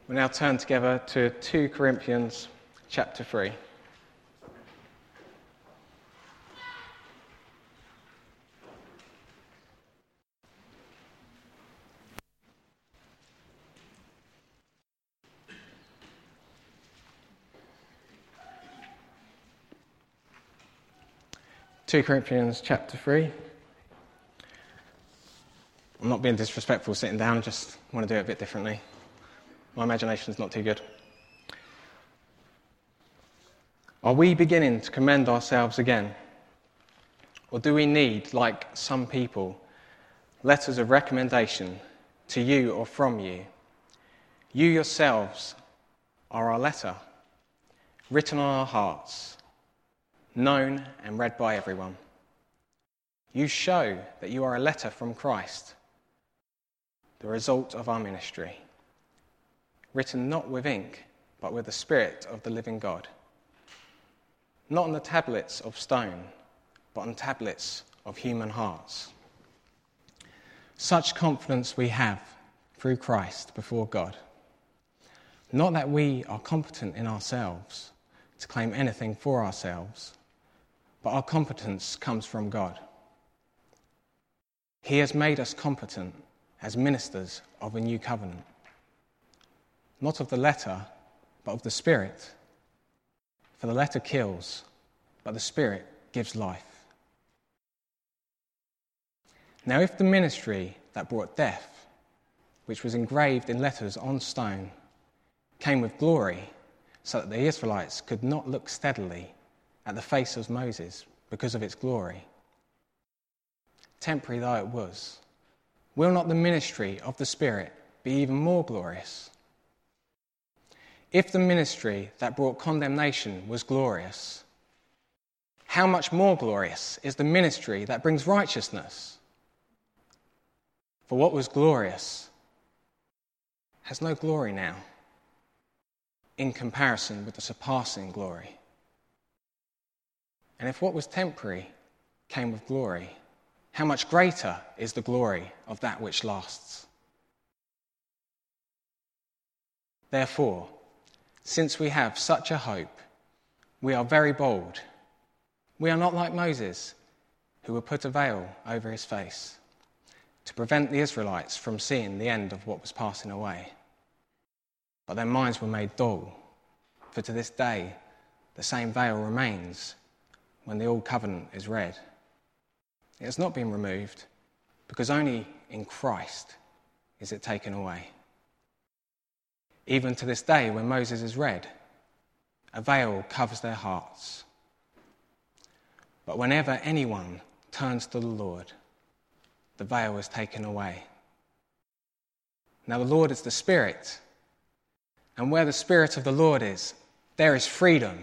We now turn together to 2 Corinthians chapter 3. Two Corinthians chapter 3. I'm not being disrespectful sitting down, I just want to do it a bit differently. My imagination's not too good. Are we beginning to commend ourselves again? Or do we need, like some people, letters of recommendation to you or from you? You yourselves are our letter, written on our hearts, known and read by everyone. You show that you are a letter from Christ, the result of our ministry, written not with ink, but with the Spirit of the living God, not on the tablets of stone, but on tablets of human hearts. Such confidence we have through Christ before God. Not that we are competent in ourselves to claim anything for ourselves, but our competence comes from God. He has made us competent as ministers of a new covenant, not of the letter, but of the Spirit. For the letter kills, but the Spirit gives life. Now if the ministry that brought death, which was engraved in letters on stone, came with glory, so that the Israelites could not look steadily at the face of Moses because of its glory, temporary though it was, will not the ministry of the Spirit be even more glorious? If the ministry that brought condemnation was glorious, how much more glorious is the ministry that brings righteousness? For what was glorious has no glory now in comparison with the surpassing glory. And if what was temporary came with glory, how much greater is the glory of that which lasts? Therefore, since we have such a hope, we are very bold. We are not like Moses, who would put a veil over his face to prevent the Israelites from seeing the end of what was passing away. But their minds were made dull, for to this day the same veil remains when the Old Covenant is read. It has not been removed, because only in Christ is it taken away. Even to this day, when Moses is read, a veil covers their hearts. But whenever anyone turns to the Lord, the veil is taken away. Now the Lord is the Spirit, and where the Spirit of the Lord is, there is freedom.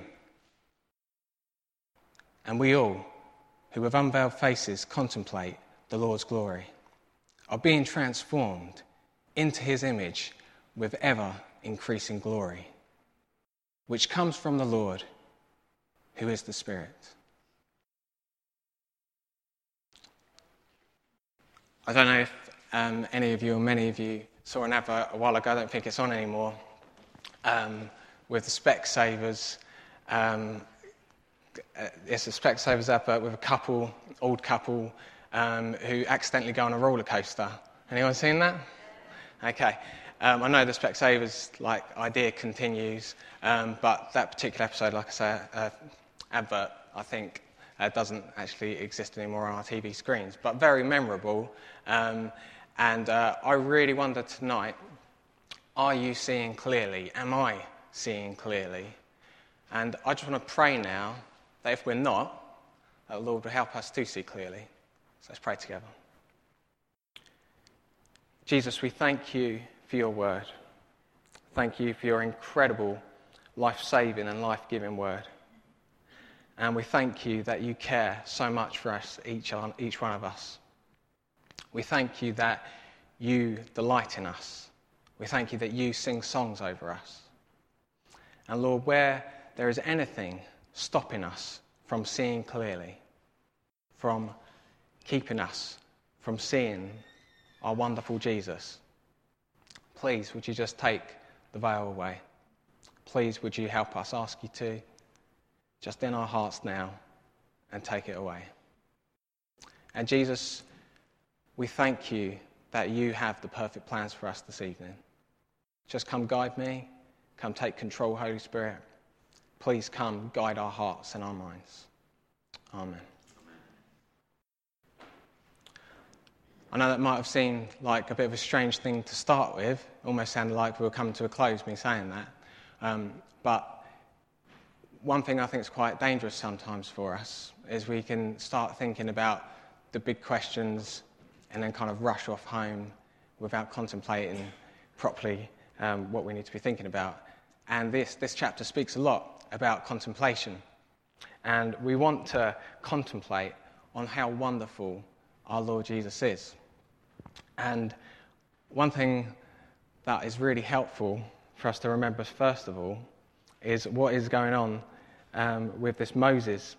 And we all, who with unveiled faces contemplate the Lord's glory, are being transformed into his image with ever-increasing glory, which comes from the Lord, who is the Spirit. I don't know if any of you or many of you saw an advert a while ago, I don't think it's on anymore, with the Specsavers. It's a Specsavers advert with a old couple, who accidentally go on a roller coaster. Anyone seen that? Okay. I know the Specsavers idea continues, but that particular episode, like I say, advert, I think, doesn't actually exist anymore on our TV screens, but very memorable. And I really wonder tonight, are you seeing clearly? Am I seeing clearly? And I just want to pray now that if we're not, that the Lord will help us to see clearly. So let's pray together. Jesus, we thank you for your word. Thank you for your incredible life-saving and life-giving word. And we thank you that you care so much for us, each one of us. We thank you that you delight in us. We thank you that you sing songs over us. And Lord, where there is anything stopping us from seeing clearly, from keeping us from seeing our wonderful Jesus, please would you just take the veil away. Please, would you help us ask you to, just in our hearts now, and take it away. And Jesus, we thank you that you have the perfect plans for us this evening. Just come guide me, come take control, Holy Spirit. Please come guide our hearts and our minds. Amen. I know that might have seemed like a bit of a strange thing to start with. Almost sounded like we were coming to a close, me saying that. But one thing I think is quite dangerous sometimes for us is we can start thinking about the big questions and then kind of rush off home without contemplating properly what we need to be thinking about. And this chapter speaks a lot about contemplation. And we want to contemplate on how wonderful our Lord Jesus is. And one thing that is really helpful for us to remember, first of all, is what is going on with this Moses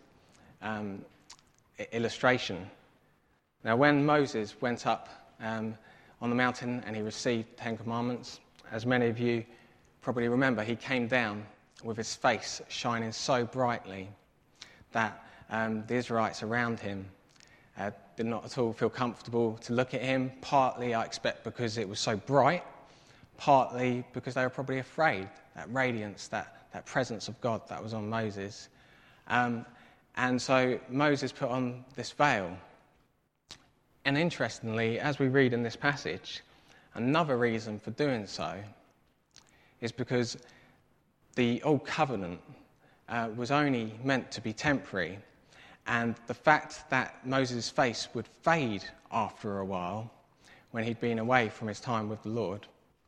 illustration. Now, when Moses went up on the mountain and he received the Ten Commandments, as many of you probably remember, he came down with his face shining so brightly that the Israelites around him did not at all feel comfortable to look at him, partly, I expect, because it was so bright, partly because they were probably afraid, that radiance, that presence of God that was on Moses. And so Moses put on this veil. And interestingly, as we read in this passage, another reason for doing so is because the Old Covenant was only meant to be temporary. And the fact that Moses' face would fade after a while, when he'd been away from his time with the Lord,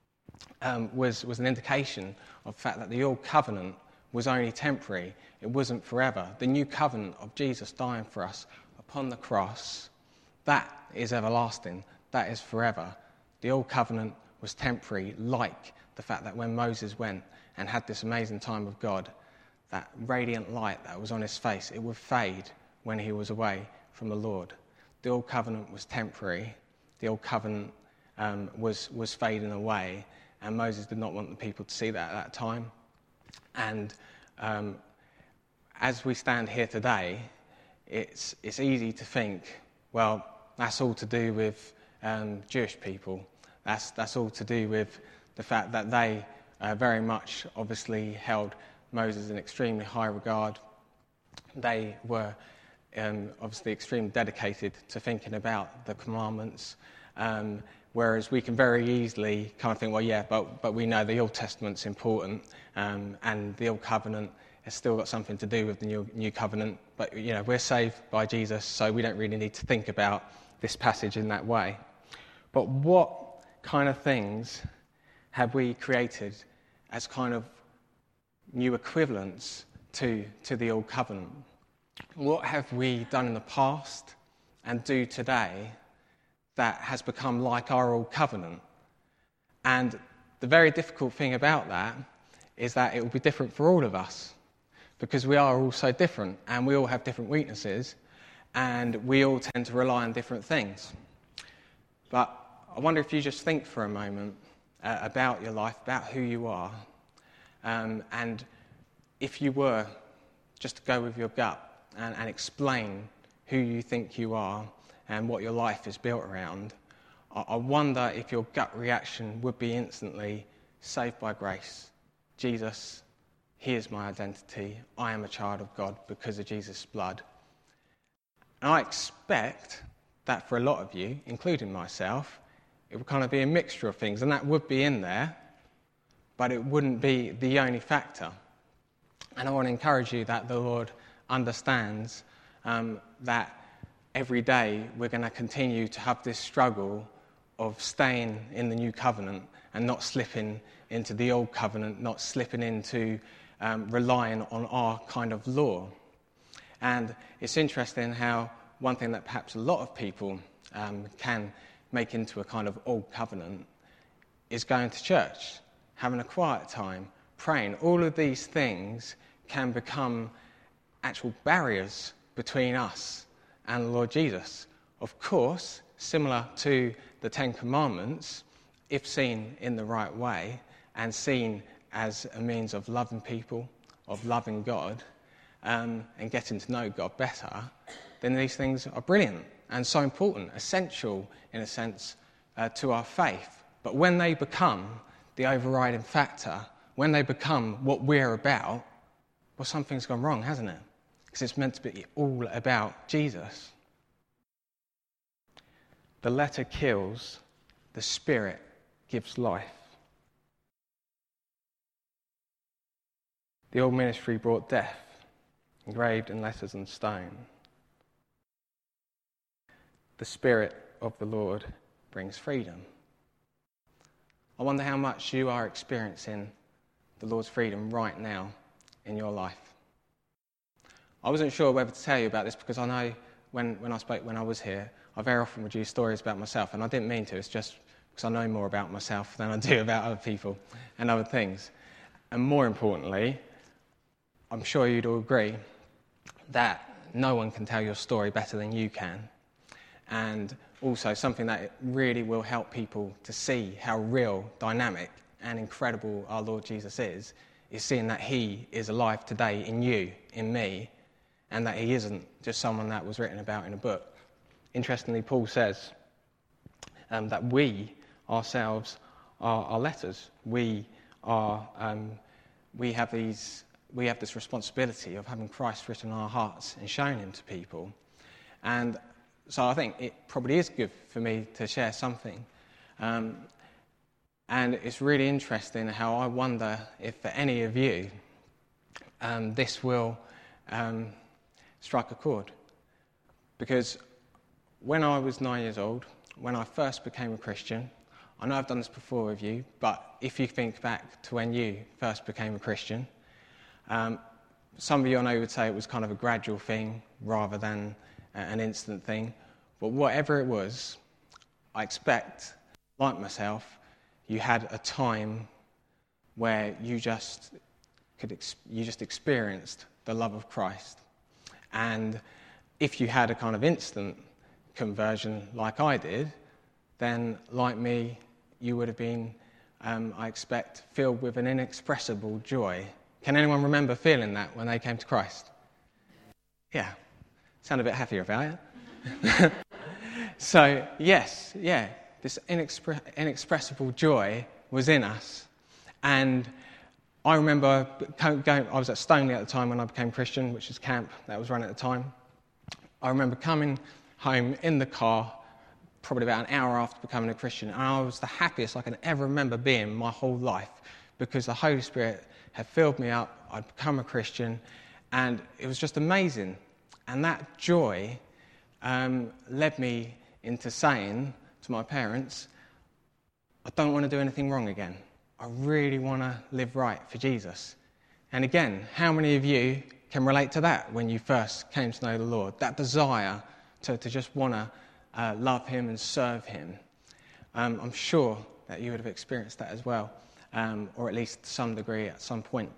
was an indication of the fact that the Old Covenant was only temporary. It wasn't forever. The new covenant of Jesus dying for us upon the cross, that is everlasting. That is forever. The Old Covenant was temporary, like the fact that when Moses went and had this amazing time with God, that radiant light that was on his face, it would fade when he was away from the Lord. The Old Covenant was temporary. The Old Covenant was fading away, and Moses did not want the people to see that at that time. And as we stand here today, it's easy to think, well, that's all to do with Jewish people. That's all to do with the fact that they very much obviously held Moses in extremely high regard. They were obviously extremely dedicated to thinking about the commandments, whereas we can very easily kind of think, well, yeah, but we know the Old Testament's important, and the Old Covenant has still got something to do with the new covenant, but we're saved by Jesus, so we don't really need to think about this passage in that way. But what kind of things have we created as kind of new equivalents to the Old Covenant? What have we done in the past and do today that has become like our Old Covenant? And the very difficult thing about that is that it will be different for all of us, because we are all so different and we all have different weaknesses and we all tend to rely on different things. But I wonder if you just think for a moment about your life, about who you are, and if you were just to go with your gut and explain who you think you are and what your life is built around, I wonder if your gut reaction would be instantly, saved by grace. Jesus, he is my identity. I am a child of God because of Jesus' blood. And I expect that for a lot of you, including myself, it would kind of be a mixture of things, and that would be in there, but it wouldn't be the only factor. And I want to encourage you that the Lord understands that every day we're going to continue to have this struggle of staying in the new covenant and not slipping into the old covenant, not slipping into relying on our kind of law. And it's interesting how one thing that perhaps a lot of people can make into a kind of old covenant is going to church, having a quiet time, praying. All of these things can become actual barriers between us and the Lord Jesus. Of course, similar to the Ten Commandments, if seen in the right way and seen as a means of loving people, of loving God, and getting to know God better, then these things are brilliant and so important, essential in a sense to our faith. But when they become the overriding factor, when they become what we're about, well, something's gone wrong, hasn't it? Because it's meant to be all about Jesus. The letter kills, the Spirit gives life. The old ministry brought death, engraved in letters and stone. The Spirit of the Lord brings freedom. I wonder how much you are experiencing the Lord's freedom right now in your life. I wasn't sure whether to tell you about this because I know when I spoke when I was here, I very often would use stories about myself, and I didn't mean to. It's just because I know more about myself than I do about other people and other things. And more importantly, I'm sure you'd all agree that no one can tell your story better than you can. And also something that really will help people to see how real, dynamic, and incredible our Lord Jesus is seeing that he is alive today in you, in me, and that he isn't just someone that was written about in a book. Interestingly, Paul says that we ourselves are letters. We have this responsibility of having Christ written in our hearts and showing him to people. And so I think it probably is good for me to share something. And it's really interesting how I wonder if for any of you this will strike a chord. Because when I was 9 years old, when I first became a Christian, I know I've done this before with you, but if you think back to when you first became a Christian, some of you I know would say it was kind of a gradual thing rather than an instant thing. But whatever it was, I expect, like myself, you had a time where you just experienced the love of Christ. And if you had a kind of instant conversion like I did, then like me, you would have been, I expect, filled with an inexpressible joy. Can anyone remember feeling that when they came to Christ? Yeah, sound a bit happier about it. So, yes, this inexpressible joy was in us. And I remember I was at Stoneleigh at the time when I became Christian, which is camp that was run at the time. I remember coming home in the car, probably about an hour after becoming a Christian, and I was the happiest I can ever remember being my whole life because the Holy Spirit had filled me up, I'd become a Christian, and it was just amazing. And that joy led me into saying to my parents, I don't want to do anything wrong again. I really want to live right for Jesus. And again, how many of you can relate to that when you first came to know the Lord? That desire to just want to love him and serve him. I'm sure that you would have experienced that as well, or at least to some degree at some point.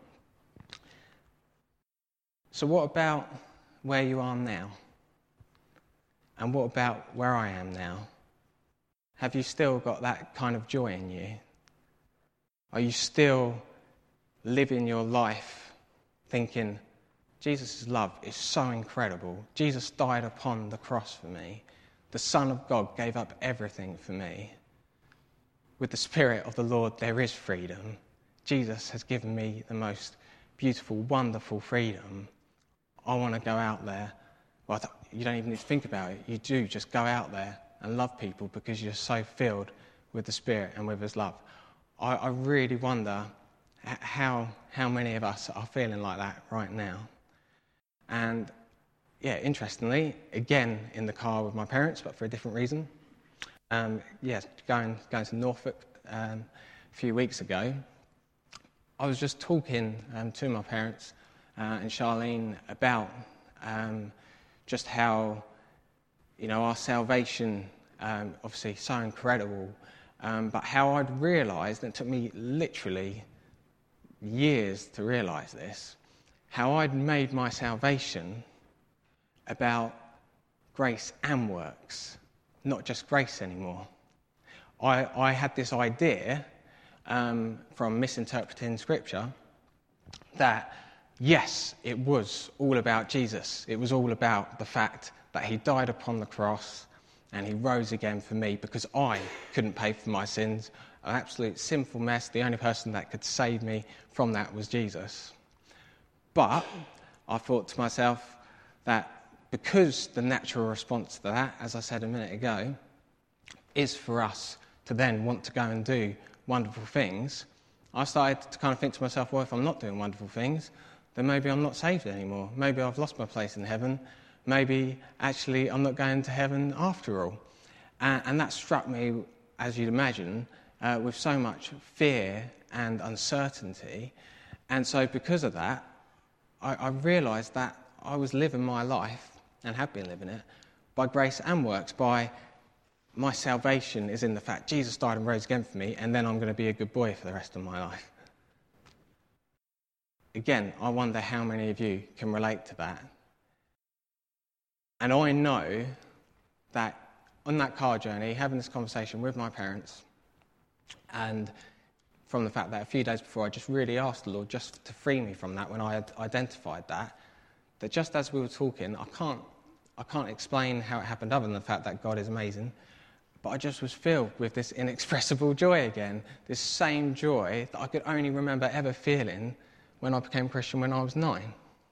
So what about where you are now? And what about where I am now? Have you still got that kind of joy in you? Are you still living your life thinking, Jesus' love is so incredible. Jesus died upon the cross for me. The Son of God gave up everything for me. With the Spirit of the Lord, there is freedom. Jesus has given me the most beautiful, wonderful freedom. I want to go out there. Well, you don't even need to think about it. You do just go out there and love people because you're so filled with the Spirit and with his love. I really wonder how many of us are feeling like that right now. And yeah, interestingly, again in the car with my parents, but for a different reason. Going to Norfolk a few weeks ago, I was just talking to my parents and Charlene about just how, our salvation, obviously so incredible, but how I'd realised, and it took me literally years to realise this, how I'd made my salvation about grace and works, not just grace anymore. I had this idea from misinterpreting Scripture, that yes, it was all about Jesus. It was all about the fact that he died upon the cross and he rose again for me because I couldn't pay for my sins. An absolute sinful mess. The only person that could save me from that was Jesus. But I thought to myself that because the natural response to that, as I said a minute ago, is for us to then want to go and do wonderful things, I started to kind of think to myself, well, if I'm not doing wonderful things, then maybe I'm not saved anymore. Maybe I've lost my place in heaven. Maybe actually I'm not going to heaven after all. And that struck me, as you'd imagine, with so much fear and uncertainty. And so because of that, I realised that I was living my life, and have been living it, by grace and works, by my salvation is in the fact Jesus died and rose again for me, and then I'm going to be a good boy for the rest of my life. Again, I wonder how many of you can relate to that. And I know that on that car journey, having this conversation with my parents, and from the fact that a few days before I just really asked the Lord just to free me from that when I had identified that just as we were talking, I can't explain how it happened other than the fact that God is amazing, but I just was filled with this inexpressible joy again, this same joy that I could only remember ever feeling when I became Christian when I was 9.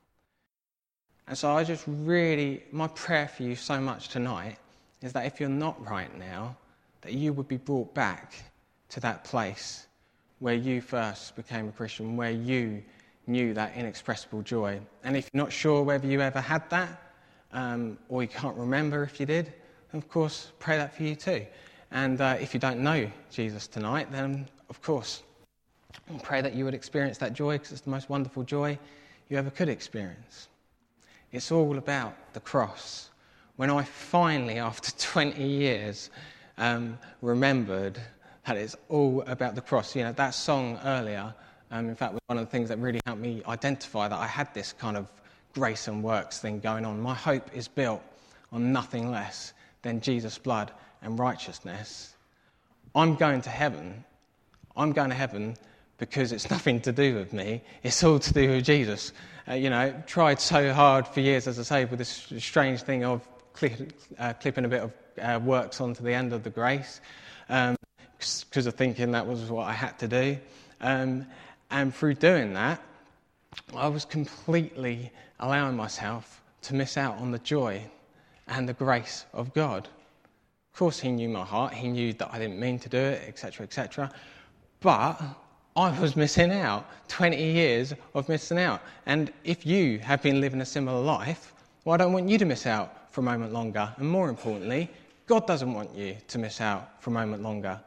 And so my prayer for you so much tonight is that if you're not right now, that you would be brought back to that place where you first became a Christian, where you knew that inexpressible joy. And if you're not sure whether you ever had that, or you can't remember if you did, then of course, pray that for you too. And if you don't know Jesus tonight, then of course, pray that you would experience that joy, because it's the most wonderful joy you ever could experience. It's all about the cross. When I finally, after 20 years, remembered that it's all about the cross. You know, that song earlier, in fact, was one of the things that really helped me identify that I had this kind of grace and works thing going on. My hope is built on nothing less than Jesus' blood and righteousness. I'm going to heaven. I'm going to heaven because it's nothing to do with me. It's all to do with Jesus. Tried so hard for years, as I say, with this strange thing of clipping a bit of works onto the end of the grace, because of thinking that was what I had to do. And through doing that, I was completely allowing myself to miss out on the joy and the grace of God. Of course, he knew my heart. He knew that I didn't mean to do it, etc., etc. But I was missing out. 20 years of missing out. And if you have been living a similar life, well, I don't want you to miss out for a moment longer. And more importantly, God doesn't want you to miss out for a moment longer.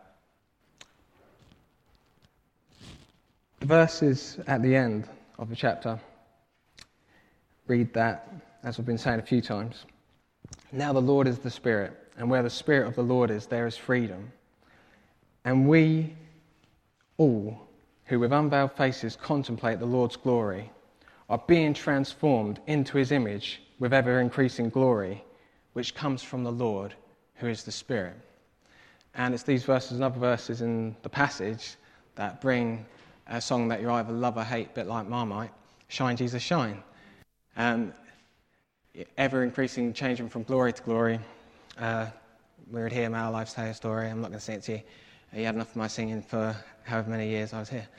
The verses at the end of the chapter read that, as I've been saying a few times. Now the Lord is the Spirit, and where the Spirit of the Lord is, there is freedom. And we all, who with unveiled faces contemplate the Lord's glory, are being transformed into his image with ever-increasing glory, which comes from the Lord, who is the Spirit. And it's these verses and other verses in the passage that bring a song that you either love or hate, a bit like Marmite, Shine, Jesus, Shine. Ever-increasing, changing from glory to glory. We would hear Our Lives Tell a Story. I'm not going to sing it to you. You had enough of my singing for however many years I was here.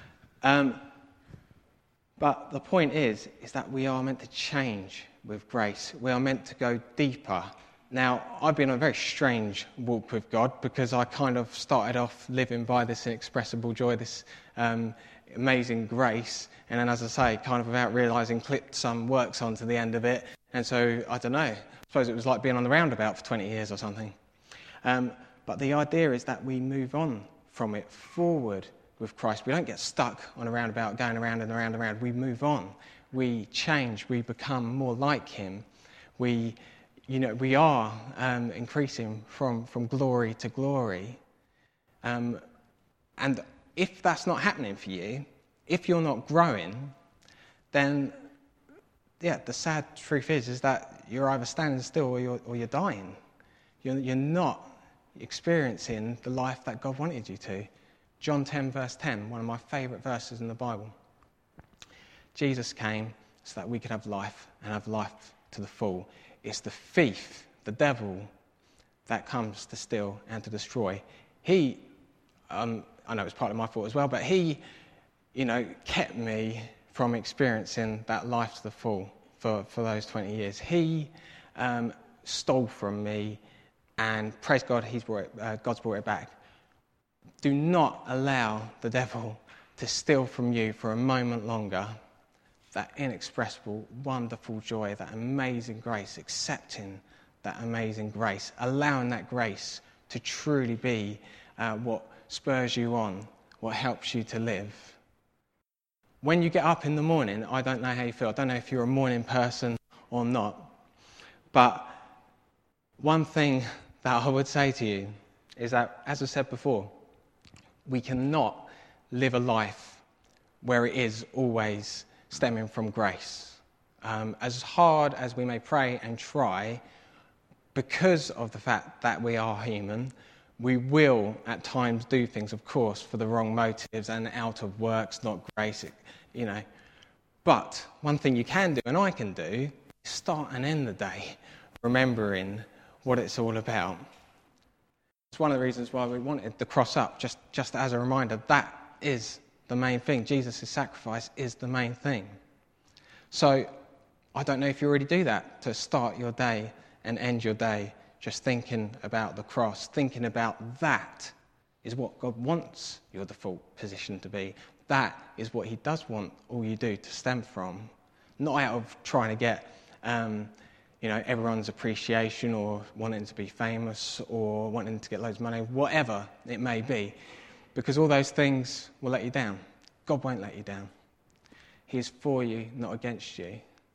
But the point is that we are meant to change with grace. We are meant to go deeper. Now, I've been on a very strange walk with God because I kind of started off living by this inexpressible joy, this amazing grace, and then, as I say, kind of without realising, clipped some works onto the end of it. And so, I don't know, I suppose it was like being on the roundabout for 20 years or something. But the idea is that we move on from it forward with Christ. We don't get stuck on a roundabout going around and around and around. We move on. We change. We become more like him. We are increasing from glory to glory. And if that's not happening for you, if you're not growing, then, the sad truth is that you're either standing still or you're dying. You're not experiencing the life that God wanted you to, John 10, verse 10, one of my favourite verses in the Bible. Jesus came so that we could have life and have life to the full. It's the thief, the devil, that comes to steal and to destroy. He, I know it's partly my fault as well, but he, kept me from experiencing that life to the full for those 20 years. He stole from me, and praise God, God's brought it back. Do not allow the devil to steal from you for a moment longer that inexpressible, wonderful joy, that amazing grace, accepting that amazing grace, allowing that grace to truly be what spurs you on, what helps you to live. When you get up in the morning, I don't know how you feel. I don't know if you're a morning person or not, but one thing that I would say to you is that, as I said before, we cannot live a life where it is always stemming from grace. As hard as we may pray and try, because of the fact that we are human, we will at times do things, of course, for the wrong motives and out of works, not grace, But one thing you can do, and I can do, is start and end the day remembering what it's all about. It's one of the reasons why we wanted the cross up, just as a reminder. That is the main thing. Jesus' sacrifice is the main thing. So I don't know if you already do that, to start your day and end your day just thinking about the cross, thinking about that is what God wants your default position to be. That is what he does want all you do to stem from. Not out of trying to get everyone's appreciation or wanting to be famous or wanting to get loads of money, whatever it may be, because all those things will let you down. God won't let you down. He is for you, not against you.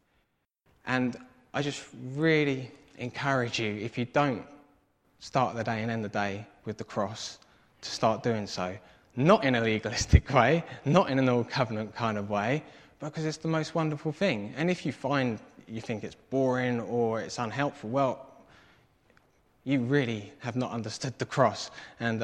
And I just really encourage you, if you don't start the day and end the day with the cross, to start doing so. Not in a legalistic way, not in an old covenant kind of way, because it's the most wonderful thing. And if you think it's boring or it's unhelpful, well, you really have not understood the cross. And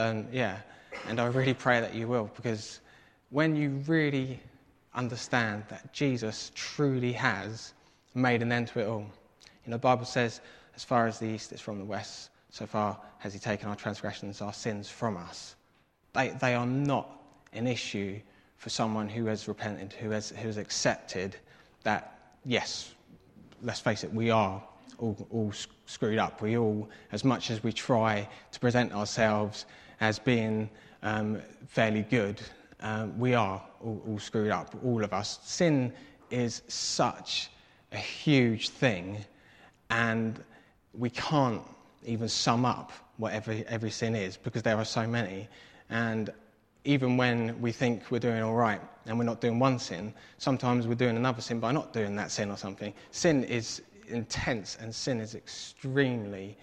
I really pray that you will, because when you really understand that Jesus truly has made an end to it all. The Bible says, as far as the east is from the west, so far has he taken our transgressions, our sins from us. They are not an issue for someone who has repented, who has accepted that, yes, let's face it, we are all screwed up. We all, as much as we try to present ourselves as being fairly good, we are all screwed up, all of us. Sin is such a huge thing, and we can't even sum up what every sin is, because there are so many. And even when we think we're doing all right and we're not doing one sin, sometimes we're doing another sin by not doing that sin or something. Sin is intense, and sin is extremely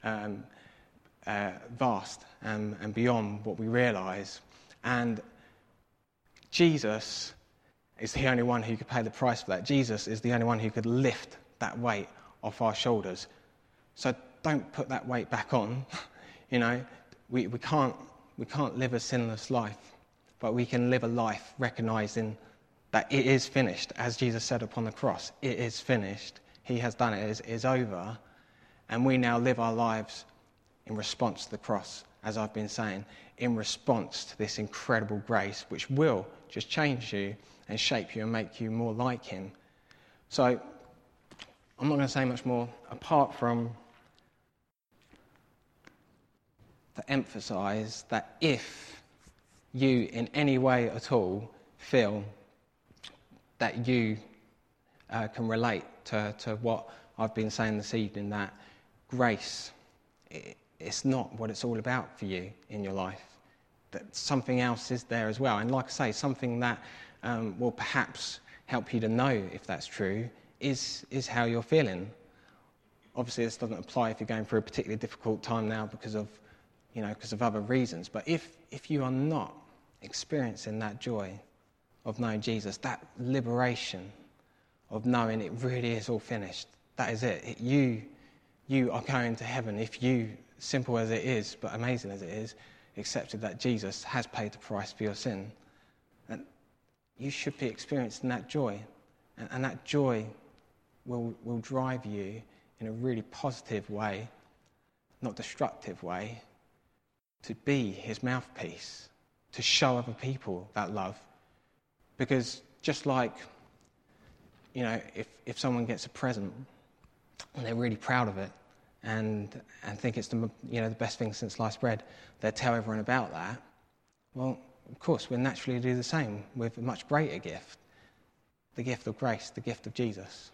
vast and beyond what we realise. And Jesus is the only one who could pay the price for that. Jesus is the only one who could lift that weight off our shoulders. So don't put that weight back on. We can't live a sinless life, but we can live a life recognising that it is finished, as Jesus said upon the cross. It is finished. He has done it. It is over. And we now live our lives in response to the cross, as I've been saying, in response to this incredible grace, which will just change you and shape you and make you more like him. So I'm not going to say much more, apart from to emphasise that if you in any way at all feel that you can relate to what I've been saying this evening, that grace, it's not what it's all about for you in your life, that something else is there as well. And like I say, something that will perhaps help you to know if that's true is how you're feeling. Obviously, this doesn't apply if you're going through a particularly difficult time now because of other reasons. But if you are not experiencing that joy of knowing Jesus, that liberation of knowing it really is all finished, that is it. You are going to heaven. If you, simple as it is, but amazing as it is, accepted that Jesus has paid the price for your sin, and you should be experiencing that joy. And that joy will drive you in a really positive way, not destructive way, to be his mouthpiece, to show other people that love. Because just like, if someone gets a present and they're really proud of it and think it's the best thing since sliced bread, they'll tell everyone about that. Well, of course, we'll naturally do the same with a much greater gift, the gift of grace, the gift of Jesus.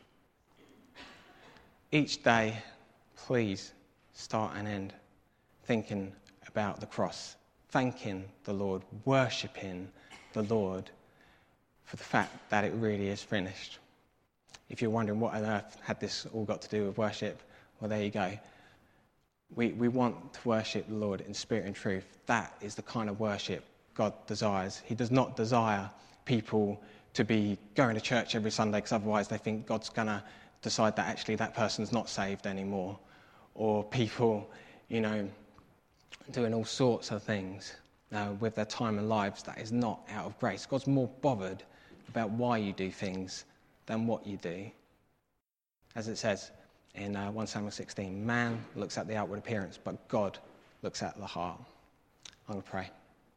Each day, please start and end thinking about the cross, thanking the Lord, worshipping the Lord for the fact that it really is finished. If you're wondering what on earth had this all got to do with worship, well, there you go. We want to worship the Lord in spirit and truth. That is the kind of worship God desires. He does not desire people to be going to church every Sunday because otherwise they think God's going to decide that actually that person's not saved anymore. Or people, doing all sorts of things with their time and lives that is not out of grace. God's more bothered about why you do things than what you do. As it says in 1 Samuel 16, man looks at the outward appearance, but God looks at the heart. I'm going to pray.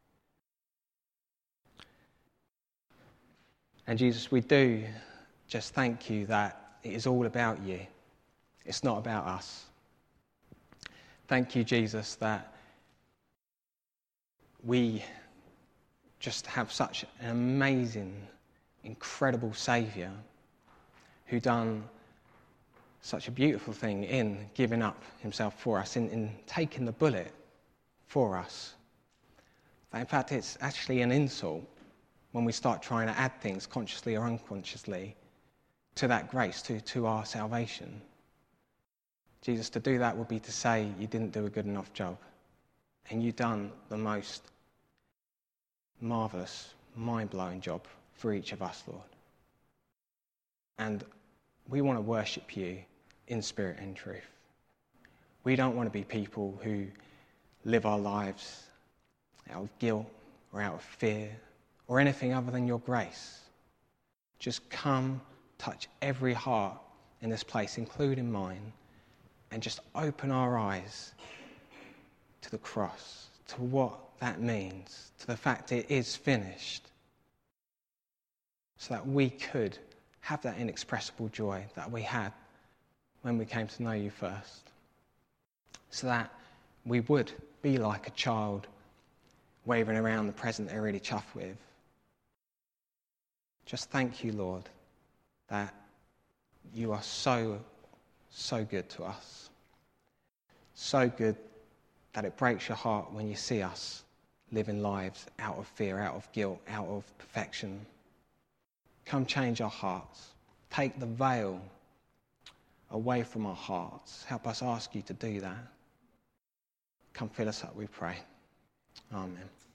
And Jesus, we do just thank you that it is all about you. It's not about us. Thank you, Jesus, that we just have such an amazing, incredible Saviour who done such a beautiful thing in giving up himself for us, in taking the bullet for us. That in fact, it's actually an insult when we start trying to add things consciously or unconsciously to that grace, to our salvation. Jesus, to do that would be to say you didn't do a good enough job. And you've done the most marvellous, mind-blowing job for each of us, Lord. And we want to worship you in spirit and truth. We don't want to be people who live our lives out of guilt or out of fear or anything other than your grace. Just come, touch every heart in this place, including mine, and just open our eyes to the cross, to what that means, to the fact it is finished, so that we could have that inexpressible joy that we had when we came to know you first, so that we would be like a child waving around the present they're really chuffed with. Just thank you, Lord, that you are so, so good to us. So good that it breaks your heart when you see us living lives out of fear, out of guilt, out of perfection. Come change our hearts. Take the veil away from our hearts. Help us ask you to do that. Come fill us up, we pray. Amen.